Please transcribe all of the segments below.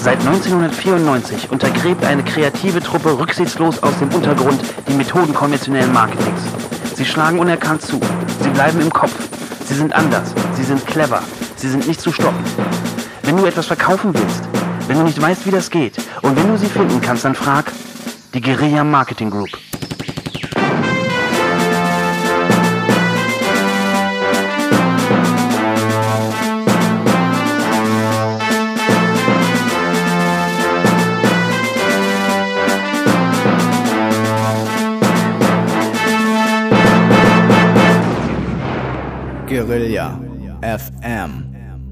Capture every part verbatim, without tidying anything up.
Seit neunzehnhundertvierundneunzig untergräbt eine kreative Truppe rücksichtslos aus dem Untergrund die Methoden konventionellen Marketings. Sie schlagen unerkannt zu. Sie bleiben im Kopf. Sie sind anders. Sie sind clever. Sie sind nicht zu stoppen. Wenn du etwas verkaufen willst, wenn du nicht weißt, wie das geht und wenn du sie finden kannst, dann frag die Guerilla Marketing Group. Guerilla F M.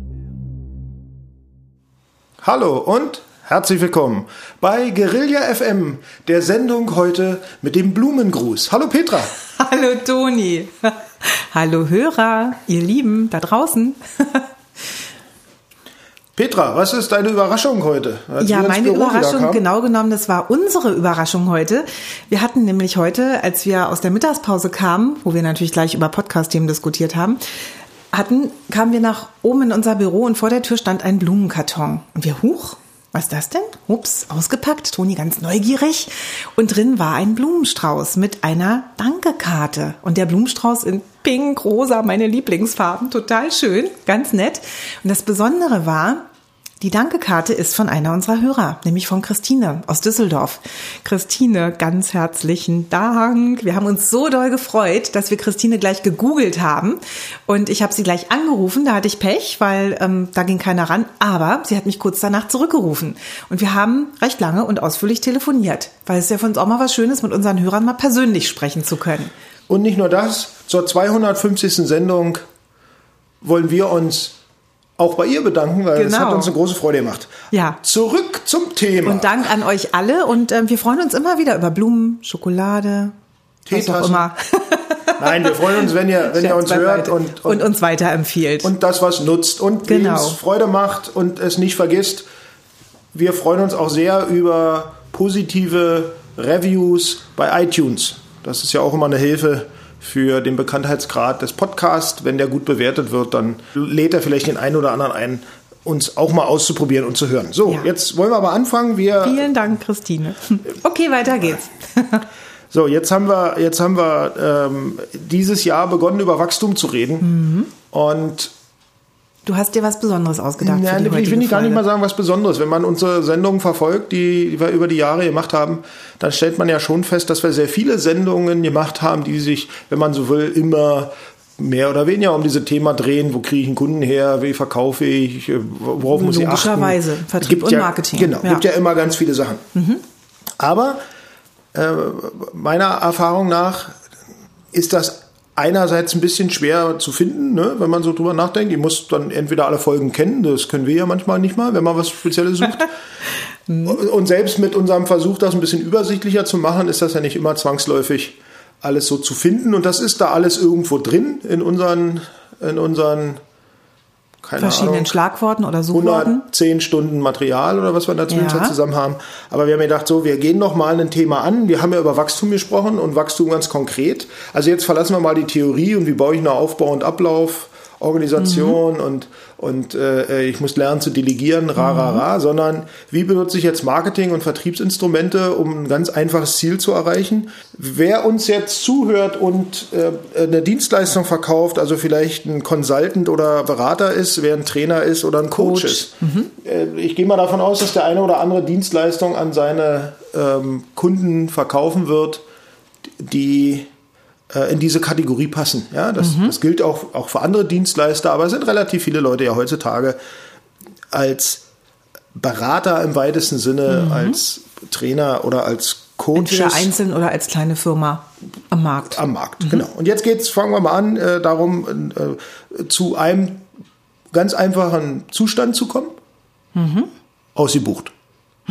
Hallo und herzlich willkommen bei Guerilla F M, der Sendung heute mit dem Blumengruß. Hallo Petra. Hallo Toni. Hallo Hörer, ihr Lieben da draußen. Petra, was ist deine Überraschung heute? Als ja, meine Überraschung, genau genommen, das war unsere Überraschung heute. Wir hatten nämlich heute, als wir aus der Mittagspause kamen, wo wir natürlich gleich über Podcast-Themen diskutiert haben, hatten, kamen wir nach oben in unser Büro und vor der Tür stand ein Blumenkarton. Und wir, huch, was ist das denn? Ups, ausgepackt, Toni ganz neugierig. Und drin war ein Blumenstrauß mit einer Dankekarte. Und der Blumenstrauß in Pink, Rosa, meine Lieblingsfarben, total schön, ganz nett. Und das Besondere war, die Dankekarte ist von einer unserer Hörer, nämlich von Christine aus Düsseldorf. Christine, ganz herzlichen Dank. Wir haben uns so doll gefreut, dass wir Christine gleich gegoogelt haben. Und ich habe sie gleich angerufen, da hatte ich Pech, weil ähm, da ging keiner ran. Aber sie hat mich kurz danach zurückgerufen. Und wir haben recht lange und ausführlich telefoniert, weil es ja für uns auch mal was Schönes, mit unseren Hörern mal persönlich sprechen zu können. Und nicht nur das, zur zweihundertfünfzigsten Sendung wollen wir uns auch bei ihr bedanken, weil genau. Das hat uns eine große Freude gemacht. Ja. Zurück zum Thema. Und Dank an euch alle und äh, wir freuen uns immer wieder über Blumen, Schokolade, was auch immer. Nein, wir freuen uns, wenn ihr, wenn ihr uns hört und, und, und uns weiterempfiehlt. Und das was nutzt und genau. es Freude macht und es nicht vergisst. Wir freuen uns auch sehr über positive Reviews bei iTunes. Das ist ja auch immer eine Hilfe für den Bekanntheitsgrad des Podcasts. Wenn der gut bewertet wird, dann lädt er vielleicht den einen oder anderen ein, uns auch mal auszuprobieren und zu hören. So, ja. Jetzt wollen wir aber anfangen. Wir Vielen Dank, Christine. Okay, weiter geht's. So, jetzt haben wir, jetzt haben wir ähm, dieses Jahr begonnen, über Wachstum zu reden. Mhm. Und du hast dir was Besonderes ausgedacht. Ja, für die ich will nicht gar nicht Folge. mal sagen, was Besonderes. Wenn man unsere Sendungen verfolgt, die wir über die Jahre gemacht haben, dann stellt man ja schon fest, dass wir sehr viele Sendungen gemacht haben, die sich, wenn man so will, immer mehr oder weniger um diese Thema drehen. Wo kriege ich einen Kunden her? Wie verkaufe ich? Worauf muss ich achten? Logischerweise. Vertrieb und ja, Marketing. Genau, ja. Gibt ja immer ganz viele Sachen. Mhm. Aber äh, meiner Erfahrung nach ist das einerseits ein bisschen schwer zu finden, ne, wenn man so drüber nachdenkt. Ich muss dann entweder alle Folgen kennen, das können wir ja manchmal nicht mal, wenn man was Spezielles sucht. Und selbst mit unserem Versuch, das ein bisschen übersichtlicher zu machen, ist das ja nicht immer zwangsläufig alles so zu finden. Und das ist da alles irgendwo drin in unseren, in unseren keine verschiedenen Ahnung, Schlagworten oder Suchworten. hundertzehn Stunden Material oder was wir in der Zwischenzeit ja. zusammen haben. Aber wir haben gedacht, so, wir gehen noch mal ein Thema an. Wir haben ja über Wachstum gesprochen und Wachstum ganz konkret. Also jetzt verlassen wir mal die Theorie und wie baue ich einen Aufbau und Ablauf, Organisation mhm. und, und äh, ich muss lernen zu delegieren, ra, ra, ra, sondern wie benutze ich jetzt Marketing- und Vertriebsinstrumente, um ein ganz einfaches Ziel zu erreichen. Wer uns jetzt zuhört und äh, eine Dienstleistung verkauft, also vielleicht ein Consultant oder Berater ist, wer ein Trainer ist oder ein Coach, Coach. ist. Mhm. Äh, ich gehe mal davon aus, dass der eine oder andere Dienstleistung an seine ähm, Kunden verkaufen wird, die in diese Kategorie passen. Ja, das, mhm. das gilt auch, auch für andere Dienstleister, aber es sind relativ viele Leute ja heutzutage als Berater im weitesten Sinne, mhm. als Trainer oder als Coaches. Entweder einzeln oder als kleine Firma am Markt. Am Markt, mhm. genau. Und jetzt geht's, fangen wir mal an, äh, darum, äh, zu einem ganz einfachen Zustand zu kommen. Mhm. Ausgebucht. Mhm.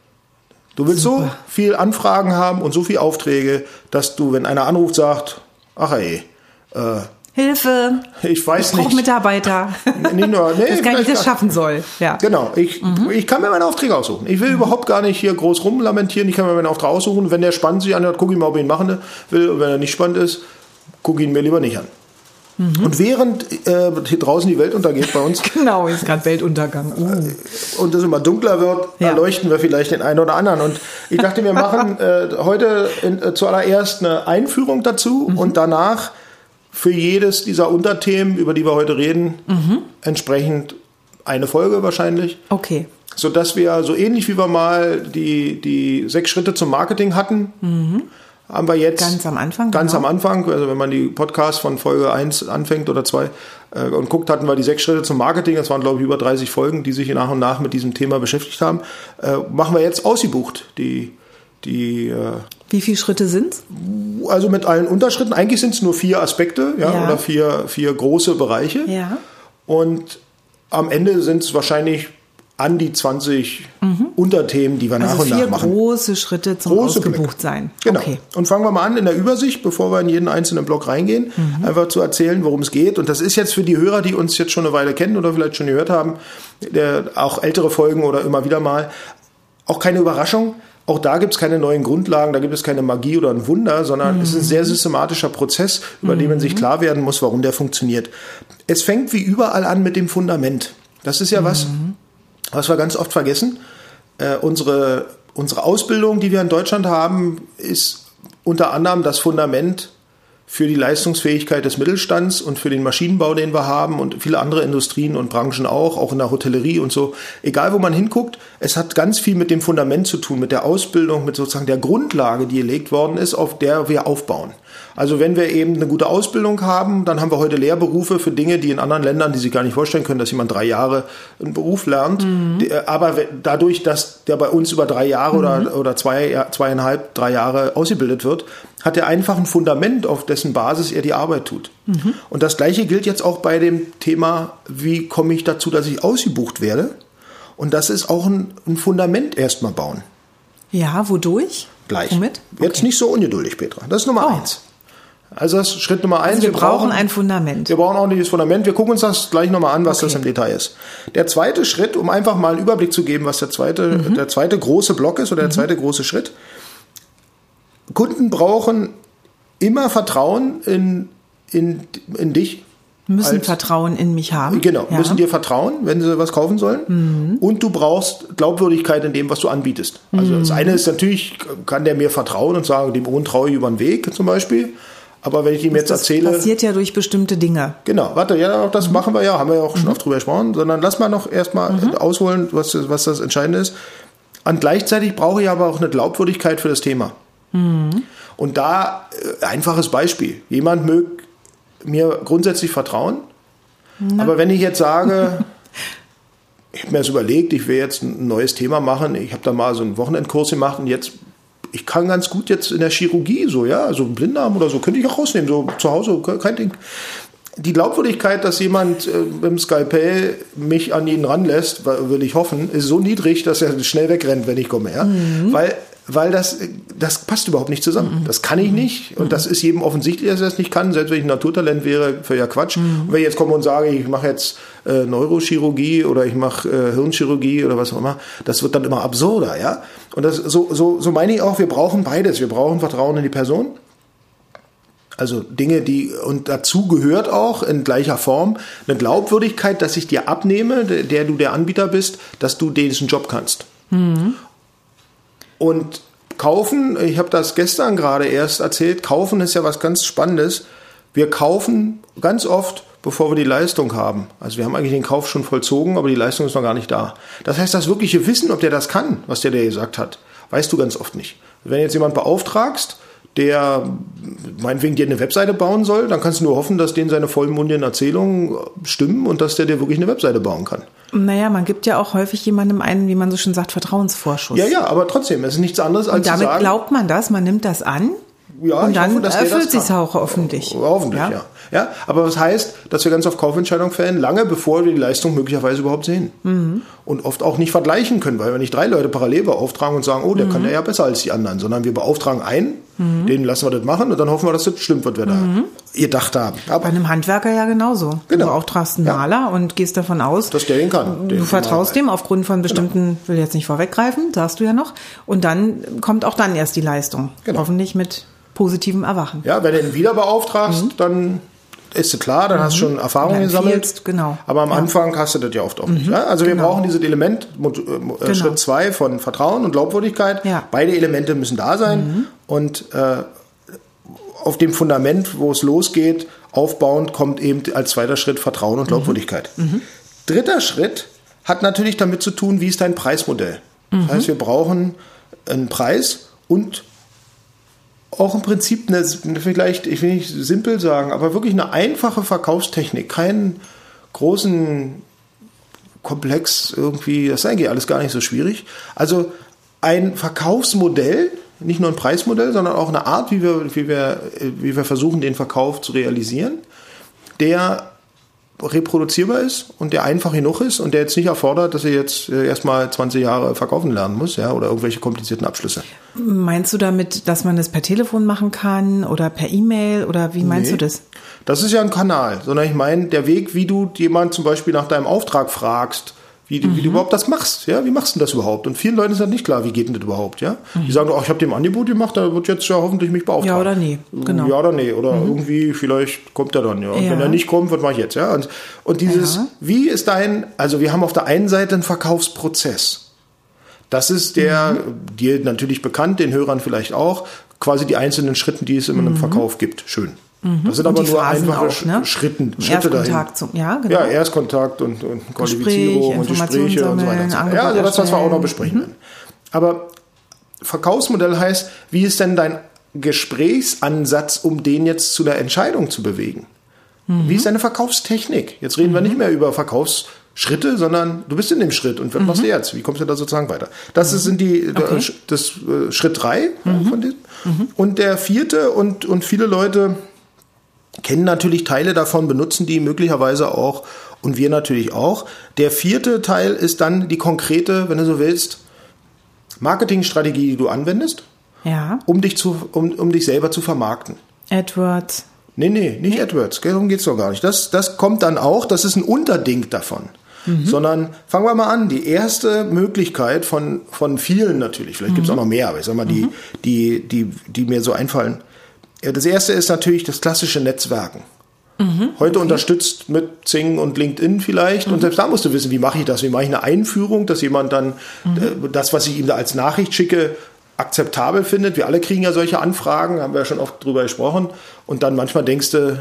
Du willst Super. so viel Anfragen haben und so viele Aufträge, dass du, wenn einer anruft, sagt, ach ey, äh, Hilfe, ich weiß ich nicht. brauche Mitarbeiter, nicht nur, nee, dass gar nicht das schaffen soll. Ja. Genau, ich, mhm. ich kann mir meine Aufträge aussuchen. Ich will mhm. überhaupt gar nicht hier groß rumlamentieren, ich kann mir meine Aufträge aussuchen. Wenn der spannend sich anhört, gucke ich mal, ob ich ihn machen will. Und wenn er nicht spannend ist, gucke ich ihn mir lieber nicht an. Mhm. Und während äh, hier draußen die Welt untergeht bei uns. Genau, ist gerade Weltuntergang. Uh. Und es immer dunkler wird, ja. erleuchten wir vielleicht den einen oder anderen. Und ich dachte, wir machen äh, heute in, äh, zuallererst eine Einführung dazu mhm. und danach für jedes dieser Unterthemen, über die wir heute reden, mhm. entsprechend eine Folge wahrscheinlich. Okay. Sodass wir so ähnlich wie wir mal die, die sechs Schritte zum Marketing hatten, mhm. haben wir jetzt ganz am Anfang. Ganz genau. am Anfang, also wenn man die Podcasts von Folge eins anfängt oder zwei äh, und guckt, hatten wir die sechs Schritte zum Marketing. Das waren, glaube ich, über dreißig Folgen, die sich nach und nach mit diesem Thema beschäftigt haben. Äh, machen wir jetzt ausgebucht. Die, die, äh, Wie viele Schritte sind's? Also mit allen Unterschritten. Eigentlich sind es nur vier Aspekte, ja, ja. oder vier, vier große Bereiche. Ja. Und am Ende sind es wahrscheinlich an die zwanzig mhm. Unterthemen, die wir also nach und nach machen. Also vier große Schritte zum große Ausgebuchtsein. Genau. Okay. Und fangen wir mal an in der Übersicht, bevor wir in jeden einzelnen Block reingehen, mhm. einfach zu erzählen, worum es geht. Und das ist jetzt für die Hörer, die uns jetzt schon eine Weile kennen oder vielleicht schon gehört haben, der, auch ältere Folgen oder immer wieder mal, auch keine Überraschung. Auch da gibt es keine neuen Grundlagen, da gibt es keine Magie oder ein Wunder, sondern mhm. es ist ein sehr systematischer Prozess, über mhm. den man sich klar werden muss, warum der funktioniert. Es fängt wie überall an mit dem Fundament. Das ist ja mhm. was, was wir ganz oft vergessen. Äh, unsere, unsere Ausbildung, die wir in Deutschland haben, ist unter anderem das Fundament für die Leistungsfähigkeit des Mittelstands und für den Maschinenbau, den wir haben und viele andere Industrien und Branchen auch, auch in der Hotellerie und so. Egal, wo man hinguckt, es hat ganz viel mit dem Fundament zu tun, mit der Ausbildung, mit sozusagen der Grundlage, die gelegt worden ist, auf der wir aufbauen. Also wenn wir eben eine gute Ausbildung haben, dann haben wir heute Lehrberufe für Dinge, die in anderen Ländern, die sich gar nicht vorstellen können, dass jemand drei Jahre einen Beruf lernt. Mhm. Aber dadurch, dass der bei uns über drei Jahre mhm. oder, oder zwei, zweieinhalb, drei Jahre ausgebildet wird, hat er einfach ein Fundament, auf dessen Basis er die Arbeit tut. Mhm. Und das Gleiche gilt jetzt auch bei dem Thema, wie komme ich dazu, dass ich ausgebucht werde? Und das ist auch ein, ein Fundament erstmal bauen. Ja, wodurch? Gleich. Womit? Jetzt okay. nicht so ungeduldig, Petra. Das ist Nummer oh. eins. Also das ist Schritt Nummer eins. Also wir, wir brauchen, brauchen ein Fundament. Wir brauchen auch dieses Fundament. Wir gucken uns das gleich nochmal an, was okay. das im Detail ist. Der zweite Schritt, um einfach mal einen Überblick zu geben, was der zweite, mhm. der zweite große Block ist oder der mhm. zweite große Schritt. Kunden brauchen immer Vertrauen in, in, in dich. Müssen als, Vertrauen in mich haben. Genau, ja. müssen dir vertrauen, wenn sie was kaufen sollen. Mhm. Und du brauchst Glaubwürdigkeit in dem, was du anbietest. Also mhm. das eine ist natürlich, kann der mir vertrauen und sagen, dem Ohn traue ich über den Weg zum Beispiel. Aber wenn ich ihm jetzt das erzähle... Das passiert ja durch bestimmte Dinge. Genau, warte, ja, das mhm. machen wir ja, haben wir ja auch schon mhm. oft drüber gesprochen. Sondern lass mal noch erstmal mhm. ausholen, was, was das Entscheidende ist. Und gleichzeitig brauche ich aber auch eine Glaubwürdigkeit für das Thema. Mhm. Und da, äh, einfaches Beispiel. Jemand mögt mir grundsätzlich vertrauen. Na. Aber wenn ich jetzt sage, ich habe mir das überlegt, ich will jetzt ein neues Thema machen, ich habe da mal so einen Wochenendkurs gemacht und jetzt, ich kann ganz gut jetzt in der Chirurgie so, ja, so einen Blinddarm oder so, könnte ich auch rausnehmen, so zu Hause, kein Ding. Die Glaubwürdigkeit, dass jemand äh, mit dem Skalpell mich an ihn ranlässt, will ich hoffen, ist so niedrig, dass er schnell wegrennt, wenn ich komme, ja, mhm. weil Weil das, das passt überhaupt nicht zusammen. Das kann ich nicht. Und das ist jedem offensichtlich, dass er das nicht kann. Selbst wenn ich ein Naturtalent wäre, für ja Quatsch. Mhm. Und wenn ich jetzt komme und sage, ich mache jetzt äh, Neurochirurgie oder ich mache äh, Hirnchirurgie oder was auch immer, das wird dann immer absurder, ja. Und das, so, so, so meine ich auch, wir brauchen beides. Wir brauchen Vertrauen in die Person. Also Dinge, die, und dazu gehört auch in gleicher Form eine Glaubwürdigkeit, dass ich dir abnehme, der, der du der Anbieter bist, dass du diesen Job kannst. Mhm. Und kaufen, ich habe das gestern gerade erst erzählt, kaufen ist ja was ganz Spannendes. Wir kaufen ganz oft, bevor wir die Leistung haben. Also wir haben eigentlich den Kauf schon vollzogen, aber die Leistung ist noch gar nicht da. Das heißt, das wirkliche Wissen, ob der das kann, was der dir gesagt hat, weißt du ganz oft nicht. Wenn jetzt jemand beauftragst, der meinetwegen dir eine Webseite bauen soll, dann kannst du nur hoffen, dass denen seine vollmundigen Erzählungen stimmen und dass der dir wirklich eine Webseite bauen kann. Naja, man gibt ja auch häufig jemandem einen, wie man so schön sagt, Vertrauensvorschuss. Ja, ja, aber trotzdem, es ist nichts anderes als und damit zu sagen, glaubt man das, man nimmt das an. Ja, und ich dann hoffe, dass erfüllt sich es auch hoffentlich. Hoffentlich, ja? ja. ja. Aber was heißt, dass wir ganz oft Kaufentscheidungen fällen, lange bevor wir die Leistung möglicherweise überhaupt sehen. Mhm. Und oft auch nicht vergleichen können, weil wir nicht drei Leute parallel beauftragen und sagen, oh, der mhm. kann ja besser als die anderen, sondern wir beauftragen einen, mhm. den lassen wir das machen und dann hoffen wir, dass das stimmt, was wir mhm. da gedacht haben. Aber bei einem Handwerker ja genauso. Genau. Du beauftragst einen Maler ja. und gehst davon aus, dass der den kann. Du vertraust dem aufgrund von bestimmten, genau. will jetzt nicht vorweggreifen, sagst du ja noch, und dann kommt auch dann erst die Leistung. Genau. Hoffentlich mit positivem Erwachen. Ja, wenn du ihn wieder beauftragst, mhm. dann ist klar, dann mhm. hast du schon Erfahrungen gesammelt. Genau. Aber am ja. Anfang hast du das ja oft auch nicht. Mhm. Ja? Also wir genau. brauchen dieses Element, äh, genau. Schritt zwei von Vertrauen und Glaubwürdigkeit. Ja. Beide Elemente müssen da sein. Mhm. Und äh, auf dem Fundament, wo es losgeht, aufbauend, kommt eben als zweiter Schritt Vertrauen und Glaubwürdigkeit. Mhm. Dritter Schritt hat natürlich damit zu tun, wie ist dein Preismodell. Mhm. Das heißt, wir brauchen einen Preis und auch im Prinzip eine, vielleicht, ich will nicht simpel sagen, aber wirklich eine einfache Verkaufstechnik, keinen großen Komplex irgendwie, das ist eigentlich alles gar nicht so schwierig. Also ein Verkaufsmodell, nicht nur ein Preismodell, sondern auch eine Art, wie wir, wie wir, wie wir versuchen, den Verkauf zu realisieren, der reproduzierbar ist und der einfach genug ist und der jetzt nicht erfordert, dass er jetzt erstmal zwanzig Jahre verkaufen lernen muss, ja, oder irgendwelche komplizierten Abschlüsse. Meinst du damit, dass man das per Telefon machen kann oder per E-Mail oder wie meinst nee, du das? Das ist ja ein Kanal, sondern ich meine, der Weg, wie du jemand zum Beispiel nach deinem Auftrag fragst, Wie, mhm. wie du überhaupt das machst, ja, wie machst du das überhaupt? Und vielen Leuten ist das nicht klar, wie geht denn das überhaupt, ja? Mhm. Die sagen, oh, ich habe dem Angebot gemacht, da wird jetzt ja hoffentlich mich beauftragen. Ja oder nee, genau. Ja oder nee, oder mhm. irgendwie, vielleicht kommt er dann, ja. Und ja. wenn er nicht kommt, was mache ich jetzt, ja? Und, und dieses, ja. wie ist dein, also wir haben auf der einen Seite einen Verkaufsprozess. Das ist der, mhm. dir natürlich bekannt, den Hörern vielleicht auch, quasi die einzelnen Schritte, die es in einem mhm. Verkauf gibt. Schön. Mhm. Das sind aber nur Phasen einfache auch, ne? Schritten, Schritte dahin. Zum, ja, genau. Ja, Erstkontakt und, und Qualifizierung und Gespräche und so weiter. Und so weiter. Ja, also das, was wir auch noch besprechen werden. Mhm. Aber Verkaufsmodell heißt, wie ist denn dein Gesprächsansatz, um den jetzt zu einer Entscheidung zu bewegen? Mhm. Wie ist deine Verkaufstechnik? Jetzt reden mhm. wir nicht mehr über Verkaufsschritte, sondern du bist in dem Schritt und was mhm. machst du jetzt? Wie kommst du da sozusagen weiter? Das mhm. sind die, okay. das, das Schritt drei mhm. von diesem. Mhm. Und der vierte und, und viele Leute kennen natürlich Teile davon, benutzen die möglicherweise auch und wir natürlich auch. Der vierte Teil ist dann die konkrete, wenn du so willst, Marketingstrategie, die du anwendest, ja. um dich zu, um, um dich selber zu vermarkten. AdWords. Nee, nee, nicht nee. AdWords, darum geht's doch gar nicht. Das, das kommt dann auch, das ist ein Unterding davon. Mhm. Sondern fangen wir mal an, die erste Möglichkeit von, von vielen natürlich, vielleicht mhm. gibt es auch noch mehr, aber ich sag mal, die, mhm. die, die, die mir so einfallen. Das erste ist natürlich das klassische Netzwerken. Mhm, Heute okay. unterstützt mit Xing und LinkedIn vielleicht. Mhm. Und selbst da musst du wissen, wie mache ich das? Wie mache ich eine Einführung, dass jemand dann mhm. äh, das, was ich ihm da als Nachricht schicke, akzeptabel findet. Wir alle kriegen ja solche Anfragen, haben wir ja schon oft drüber gesprochen. Und dann manchmal denkst du,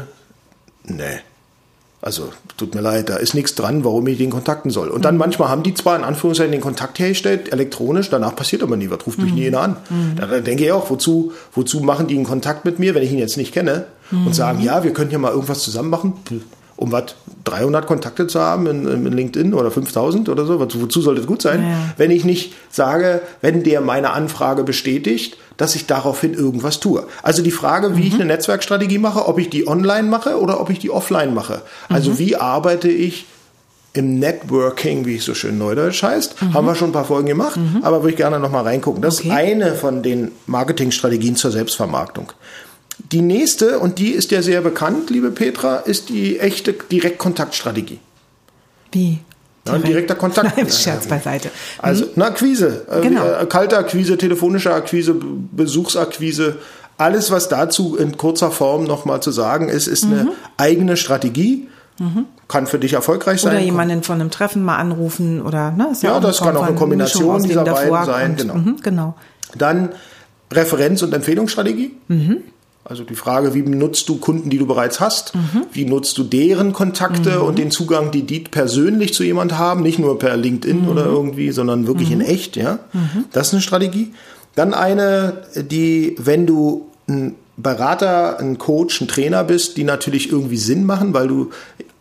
nee, also tut mir leid, da ist nichts dran, warum ich den kontakten soll. Und mhm. dann manchmal haben die zwar in Anführungszeichen den Kontakt hergestellt, elektronisch, danach passiert aber nie was, ruft mich mhm. nie einer an. Mhm. Da denke ich auch, wozu, wozu machen die einen Kontakt mit mir, wenn ich ihn jetzt nicht kenne mhm. und sagen, ja, wir können hier mal irgendwas zusammen machen, um was, dreihundert Kontakte zu haben in, in LinkedIn oder fünftausend oder so, wozu, wozu soll das gut sein? Ja. Wenn ich nicht sage, wenn der meine Anfrage bestätigt, dass ich daraufhin irgendwas tue. Also die Frage, wie mhm. ich eine Netzwerkstrategie mache, ob ich die online mache oder ob ich die offline mache. Also mhm. wie arbeite ich im Networking, wie es so schön neudeutsch heißt. Mhm. Haben wir schon ein paar Folgen gemacht, mhm. aber würde ich gerne noch mal reingucken. Das okay. ist eine von den Marketingstrategien zur Selbstvermarktung. Die nächste, und die ist ja sehr bekannt, liebe Petra, ist die echte Direktkontaktstrategie. Wie? Ja, ein direkter Kontakt. Nein, Scherz beiseite. Also, na, Akquise. Genau. Äh, kalte Akquise, telefonische Akquise, Besuchsakquise. Alles, was dazu in kurzer Form nochmal zu sagen ist, ist mhm. eine eigene Strategie. Mhm. Kann für dich erfolgreich sein. Oder jemanden von einem Treffen mal anrufen. Oder, ne, ist ja, ja das kann auch eine Kombination dieser beiden sein. Und, genau. Mhm, genau. Dann Referenz- und Empfehlungsstrategie. Mhm. Also die Frage, wie nutzt du Kunden, die du bereits hast? Mhm. Wie nutzt du deren Kontakte mhm. und den Zugang, die die persönlich zu jemand haben? Nicht nur per LinkedIn mhm. oder irgendwie, sondern wirklich mhm. in echt. Ja, mhm. Das ist eine Strategie. Dann eine, die, wenn du ein Berater, ein Coach, ein Trainer bist, die natürlich irgendwie Sinn machen, weil du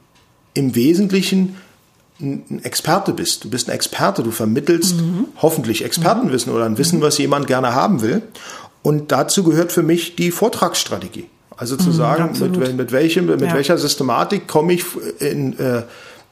im Wesentlichen ein Experte bist. Du bist ein Experte, du vermittelst mhm. hoffentlich Expertenwissen oder ein Wissen, was jemand gerne haben will. Und dazu gehört für mich die Vortragsstrategie. Also zu mhm, sagen, mit, mit, welchem, mit ja. welcher Systematik komme ich in, äh,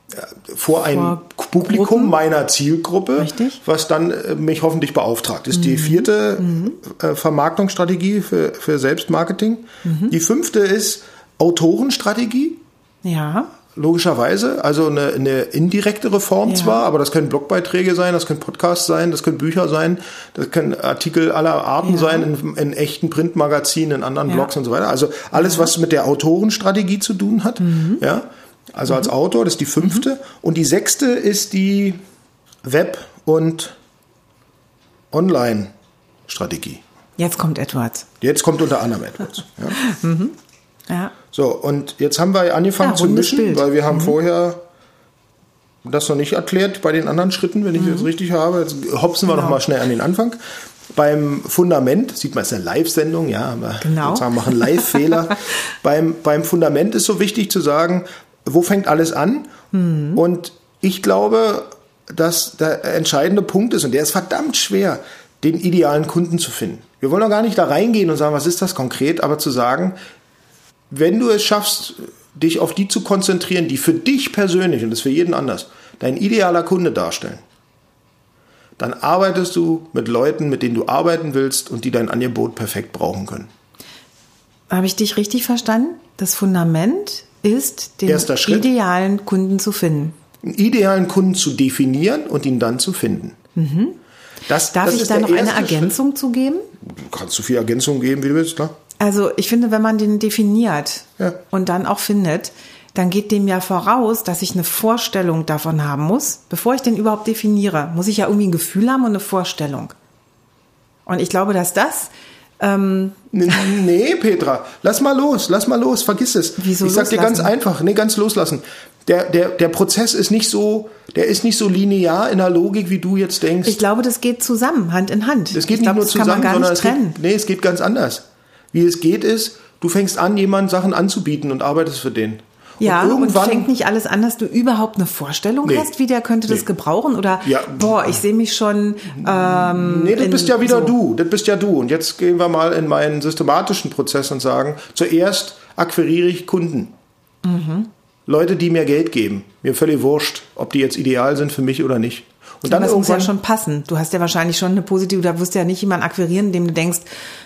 vor ein vor Publikum Gruppen. meiner Zielgruppe, Richtig. was dann äh, mich hoffentlich beauftragt. Das ist mhm. die vierte mhm. äh, Vermarktungsstrategie für, für Selbstmarketing. Mhm. Die fünfte ist Autorenstrategie. Ja. logischerweise. Also eine, eine indirektere Form Ja. zwar, aber das können Blogbeiträge sein, das können Podcasts sein, das können Bücher sein, das können Artikel aller Arten Ja. sein, in, in echten Printmagazinen, in anderen Ja. Blogs und so weiter. Also alles, was mit der Autorenstrategie zu tun hat. Mhm. Ja. Also als Autor, das ist die fünfte. Mhm. Und die sechste ist die Web- und Online-Strategie. Jetzt kommt Edwards. Jetzt kommt unter anderem Edwards. Ja. Ja. So, und jetzt haben wir angefangen Ja, zu rundes mischen, Bild. weil wir haben vorher das noch nicht erklärt bei den anderen Schritten, wenn ich das richtig habe. Jetzt hopsen wir Genau. noch mal schnell an den Anfang. Beim Fundament, sieht man, es ist eine Live-Sendung, ja, wir Genau. sozusagen machen Live-Fehler. beim, beim Fundament ist so wichtig zu sagen, wo fängt alles an? Und ich glaube, dass der entscheidende Punkt ist, und der ist verdammt schwer, den idealen Kunden zu finden. Wir wollen doch gar nicht da reingehen und sagen, was ist das konkret, aber zu sagen, wenn du es schaffst, dich auf die zu konzentrieren, die für dich persönlich, und das ist für jeden anders, dein idealer Kunde darstellen, dann arbeitest du mit Leuten, mit denen du arbeiten willst und die dein Angebot perfekt brauchen können. Habe ich dich richtig verstanden? Das Fundament ist, den Erster Schritt. idealen Kunden zu finden. Einen idealen Kunden zu definieren und ihn dann zu finden. Das, Darf das ich ist da der noch eine erste Ergänzung zu geben? Schritt. Kannst du viel Ergänzung geben, wie du willst, klar. Also ich finde, wenn man den definiert Ja. und dann auch findet, dann geht dem ja voraus, dass ich eine Vorstellung davon haben muss. Bevor ich den überhaupt definiere, muss ich ja irgendwie ein Gefühl haben und eine Vorstellung. Und ich glaube, dass das... Ähm, Nee, Petra, lass mal los, lass mal los, vergiss es. Wieso ich sag dir ganz loslassen? einfach, nee, ganz loslassen. Der, der, der Prozess ist nicht so, der ist nicht so linear in der Logik, wie du jetzt denkst. ich glaube, das geht zusammen, Hand in Hand. Es geht ich nicht glaube, nur das zusammen, kann man gar sondern nicht es trennen. geht, nee, es geht ganz anders. Wie es geht ist, du fängst an, jemandem Sachen anzubieten und arbeitest für den. Ja, und und irgendwann fängt nicht alles an, dass du überhaupt eine Vorstellung Nee. hast, wie der könnte das Nee. gebrauchen? Oder, Ja. boah, ich sehe mich schon... Ähm, Nee, das in- bist ja wieder so. du. Das bist ja du. Und jetzt gehen wir mal in meinen systematischen Prozess und sagen, zuerst akquiriere ich Kunden. Mhm. Leute, die mir Geld geben. Mir völlig wurscht, ob die jetzt ideal sind für mich oder nicht. Und dann das muss ja irgendwann, schon passen. Du hast ja wahrscheinlich schon eine positive, da wirst du ja nicht jemanden akquirieren, dem du denkst,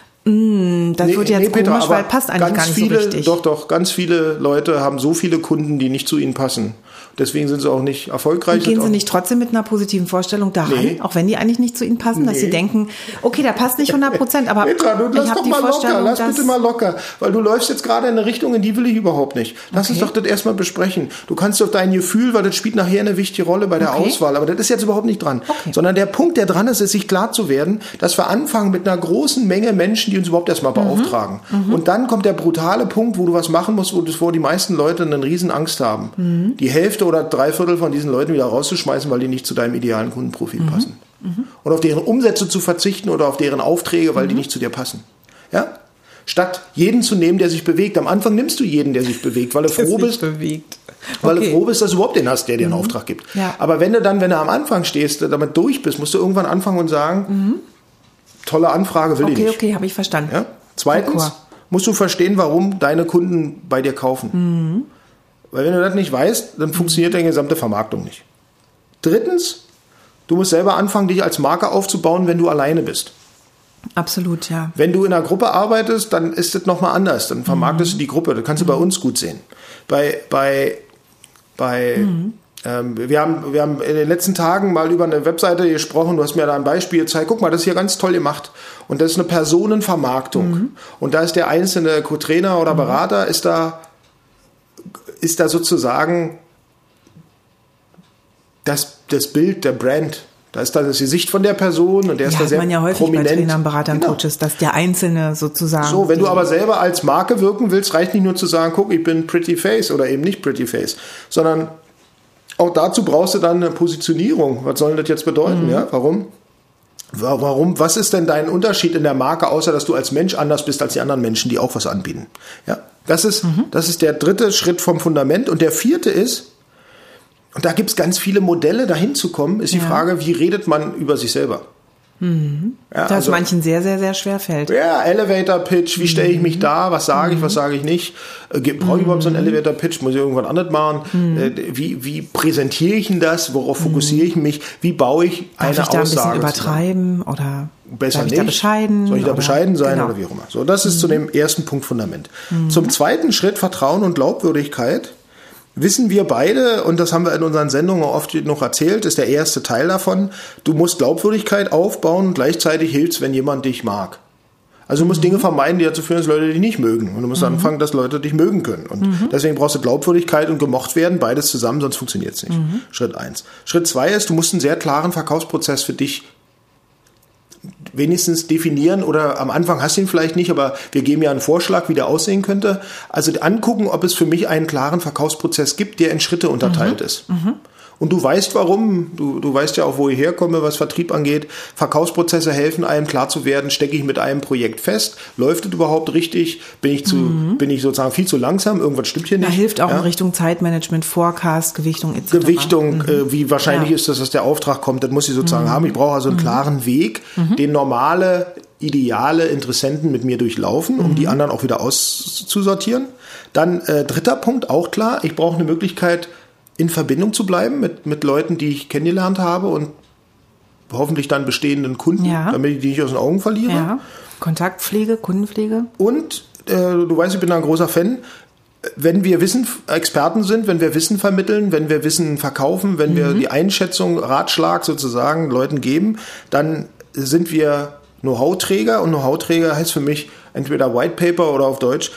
mm, das Nee, wird jetzt nee, Peter, komisch, aber weil passt eigentlich ganz gar nicht viele, so richtig. Doch, doch, ganz viele Leute haben so viele Kunden, die nicht zu ihnen passen. Deswegen sind sie auch nicht erfolgreich. Und gehen sind sie auch- nicht trotzdem mit einer positiven Vorstellung daran, Nee. auch wenn die eigentlich nicht zu ihnen passen, dass Nee. sie denken, okay, der passt nicht hundert Prozent, aber Petra, du ich lass habe doch die mal locker, Vorstellung, lass dass... bitte mal locker, weil du läufst jetzt gerade in eine Richtung, in die will ich überhaupt nicht. Lass uns Okay. doch das erstmal besprechen. Du kannst doch dein Gefühl, weil das spielt nachher eine wichtige Rolle bei der Okay. Auswahl, aber das ist jetzt überhaupt nicht dran. Okay. Sondern der Punkt, der dran ist, ist sich klar zu werden, dass wir anfangen mit einer großen Menge Menschen, die uns überhaupt erstmal beauftragen. Und dann kommt der brutale Punkt, wo du was machen musst, wo, wo die meisten Leute eine riesen Angst haben. Die Hälfte oder drei Viertel von diesen Leuten wieder rauszuschmeißen, weil die nicht zu deinem idealen Kundenprofil passen. Und auf deren Umsätze zu verzichten oder auf deren Aufträge, weil die nicht zu dir passen. Ja? Statt jeden zu nehmen, der sich bewegt. Am Anfang nimmst du jeden, der sich bewegt, weil du froh bist, bewegt. weil Okay. du froh bist, dass du überhaupt den hast, der dir einen Auftrag gibt. Ja. Aber wenn du dann, wenn du am Anfang stehst, damit durch bist, musst du irgendwann anfangen und sagen, tolle Anfrage will ich Okay, nicht. okay, habe ich verstanden. Ja? Zweitens D'accord. musst du verstehen, warum deine Kunden bei dir kaufen. Mhm. Weil wenn du das nicht weißt, dann funktioniert deine gesamte Vermarktung nicht. Drittens, du musst selber anfangen, dich als Marke aufzubauen, wenn du alleine bist. Absolut, ja. Wenn du in einer Gruppe arbeitest, dann ist das nochmal anders. Dann vermarktest du die Gruppe. Das kannst du bei uns gut sehen. Bei, bei, bei, ähm, wir haben, wir haben in den letzten Tagen mal über eine Webseite gesprochen. Du hast mir da ein Beispiel gezeigt. Guck mal, das ist hier ganz toll gemacht. Und das ist eine Personenvermarktung. Und da ist der einzelne Co-Trainer oder Berater, ist da, ist da sozusagen das, das Bild der Brand. Da ist dann das Gesicht von der Person und der ist Ja, da hat sehr man ja häufig prominent. bei Trainern, Beratern, Genau. Coaches, dass der Einzelne sozusagen... So, wenn du die- aber selber als Marke wirken willst, reicht nicht nur zu sagen, guck, ich bin Pretty Face oder eben nicht Pretty Face, sondern auch dazu brauchst du dann eine Positionierung. Was soll das jetzt bedeuten? Ja, warum? Wa- Warum? Was ist denn dein Unterschied in der Marke, außer dass du als Mensch anders bist als die anderen Menschen, die auch was anbieten? Ja, das ist, das ist der dritte Schritt vom Fundament. Und der vierte ist, und da gibt es ganz viele Modelle, dahin zu kommen, ist die Ja. Frage, wie redet man über sich selber? Ja, das also- manchen sehr, sehr, sehr schwer fällt. ja, Elevator Pitch, wie stelle ich mich da, was sage ich, was sage ich nicht, äh, brauche ich überhaupt so einen Elevator Pitch, muss ich irgendwas anderes machen, äh, wie, wie präsentiere ich denn das, worauf fokussiere ich mich, wie baue ich eine Darf ich da ein bisschen Aussage übertreiben oder zusammen? Besser darf ich nicht. da bescheiden? Soll ich da oder- bescheiden sein genau. oder wie auch immer. So, das ist zu dem ersten Punkt Fundament. Zum zweiten Schritt Vertrauen und Glaubwürdigkeit wissen wir beide, und das haben wir in unseren Sendungen oft noch erzählt, ist der erste Teil davon, du musst Glaubwürdigkeit aufbauen und gleichzeitig hilft's, wenn jemand dich mag. Also du musst mhm. Dinge vermeiden, die dazu führen, dass Leute dich nicht mögen. Und du musst mhm. anfangen, dass Leute dich mögen können. Und mhm. deswegen brauchst du Glaubwürdigkeit und gemocht werden, beides zusammen, sonst funktioniert es nicht. Mhm. Schritt eins. Schritt zwei ist, du musst einen sehr klaren Verkaufsprozess für dich wenigstens definieren, oder am Anfang hast du ihn vielleicht nicht, aber wir geben ja einen Vorschlag, wie der aussehen könnte. Also angucken, ob es für mich einen klaren Verkaufsprozess gibt, der in Schritte unterteilt mhm. ist. Mhm. Und du weißt warum, du, du weißt ja auch, wo ich herkomme, was Vertrieb angeht. Verkaufsprozesse helfen einem, klar zu werden, stecke ich mit einem Projekt fest, läuft es überhaupt richtig, bin ich zu, mhm. bin ich sozusagen viel zu langsam, irgendwas stimmt hier nicht. Da hilft auch ja? in Richtung Zeitmanagement, Forecast, Gewichtung et cetera. Gewichtung, mhm. äh, wie wahrscheinlich ja. ist das, dass der Auftrag kommt, das muss ich sozusagen mhm. haben. Ich brauche also einen mhm. klaren Weg, mhm. den normale, ideale Interessenten mit mir durchlaufen, um mhm. die anderen auch wieder auszusortieren. Dann äh, dritter Punkt, auch klar, ich brauche eine Möglichkeit, in Verbindung zu bleiben mit, mit Leuten, die ich kennengelernt habe und hoffentlich dann bestehenden Kunden, ja. damit ich die nicht aus den Augen verliere. Ja. Kontaktpflege, Kundenpflege. Und äh, du weißt, ich bin da ein großer Fan, wenn wir Wissen Experten sind, wenn wir Wissen vermitteln, wenn wir Wissen verkaufen, wenn mhm. wir die Einschätzung, Ratschlag sozusagen Leuten geben, dann sind wir Know-how-Träger, und Know-how-Träger heißt für mich entweder White Paper oder auf Deutsch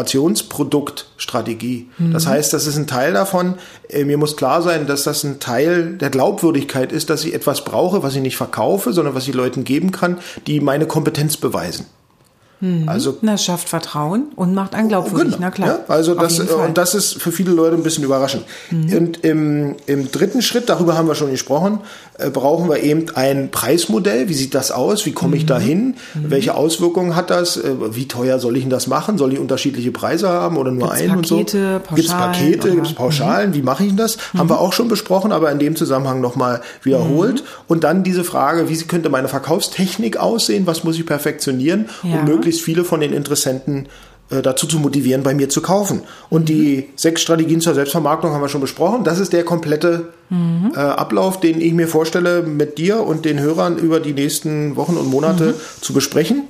Informationsproduktstrategie. Mhm. Das heißt, das ist ein Teil davon. Äh, mir muss klar sein, dass das ein Teil der Glaubwürdigkeit ist, dass ich etwas brauche, was ich nicht verkaufe, sondern was ich Leuten geben kann, die meine Kompetenz beweisen. Mhm. Also, das schafft Vertrauen und macht einen glaubwürdig, genau, na klar. Ja, also das, und das ist für viele Leute ein bisschen überraschend. Mhm. Und im, im dritten Schritt, darüber haben wir schon gesprochen, äh, brauchen wir eben ein Preismodell. Wie sieht das aus? Wie komme ich mhm. da hin? Mhm. Welche Auswirkungen hat das? Äh, wie teuer soll ich denn das machen? Soll ich unterschiedliche Preise haben oder nur einen und so? Gibt es Pakete? Gibt es Pauschalen? Mhm. Wie mache ich denn das? Mhm. Haben wir auch schon besprochen, aber in dem Zusammenhang nochmal wiederholt. Mhm. Und dann diese Frage, wie könnte meine Verkaufstechnik aussehen? Was muss ich perfektionieren, ja. um möglichst viele von den Interessenten äh, dazu zu motivieren, bei mir zu kaufen. Und mhm. die sechs Strategien zur Selbstvermarktung haben wir schon besprochen. Das ist der komplette mhm. äh, Ablauf, den ich mir vorstelle, mit dir und den Hörern über die nächsten Wochen und Monate mhm. zu besprechen.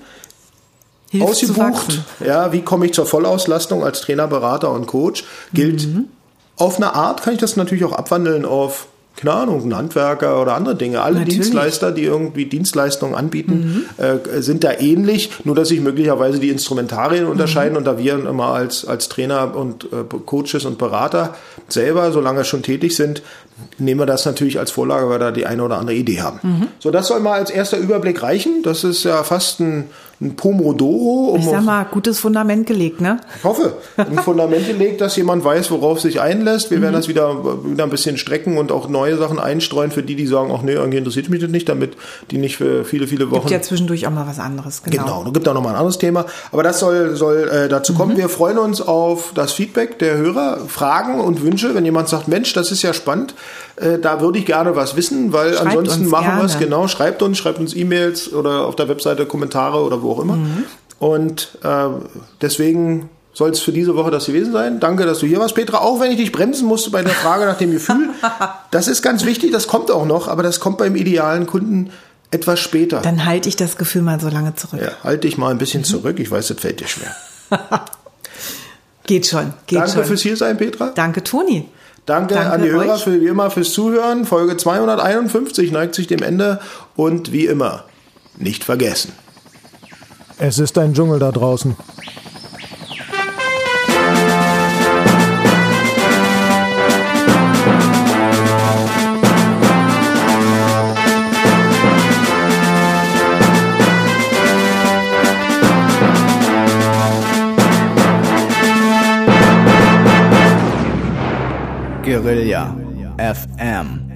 Hilft Ausgebucht, ja, wie komme ich zur Vollauslastung als Trainer, Berater und Coach, gilt mhm. auf eine Art, kann ich das natürlich auch abwandeln auf, keine Ahnung, ein Handwerker oder andere Dinge. Alle Natürlich. Dienstleister, die irgendwie Dienstleistungen anbieten, mhm. äh, sind da ähnlich, nur dass sich möglicherweise die Instrumentarien unterscheiden, mhm. und da wir immer als, als Trainer und äh, Coaches und Berater selber, solange schon tätig sind, nehmen wir das natürlich als Vorlage, weil wir da die eine oder andere Idee haben. Mhm. So, das soll mal als erster Überblick reichen. Das ist ja fast ein, ein Pomodoro. Um ich sag mal, gutes Fundament gelegt, ne? Ich hoffe, ein Fundament gelegt, dass jemand weiß, worauf sich einlässt. Wir mhm. werden das wieder, wieder ein bisschen strecken und auch neue Sachen einstreuen für die, die sagen, ach nee, irgendwie interessiert mich das nicht, damit die nicht für viele, viele Wochen... Gibt ja zwischendurch auch mal was anderes, genau. Genau, da gibt auch noch mal ein anderes Thema. Aber das soll, soll äh, dazu kommen. Mhm. Wir freuen uns auf das Feedback der Hörer, Fragen und Wünsche. Wenn jemand sagt, Mensch, das ist ja spannend, äh, da würde ich gerne was wissen, weil schreibt ansonsten machen wir es. Genau, schreibt uns, schreibt uns E-Mails oder auf der Webseite Kommentare oder wo auch immer. Mhm. Und äh, deswegen soll es für diese Woche das gewesen sein. Danke, dass du hier warst, Petra. Auch wenn ich dich bremsen musste bei der Frage nach dem Gefühl. Das ist ganz wichtig, das kommt auch noch, aber das kommt beim idealen Kunden etwas später. Dann halte ich das Gefühl mal so lange zurück. Ja, halte dich mal ein bisschen mhm. zurück. Ich weiß, das fällt dir schwer. Geht schon, geht Danke schon. fürs Hiersein, Petra. Danke, Toni. Danke, Danke an die Hörer für, wie immer fürs Zuhören. Folge zweihunderteinundfünfzig neigt sich dem Ende. Und wie immer, nicht vergessen. Es ist ein Dschungel da draußen. Guerilla F M.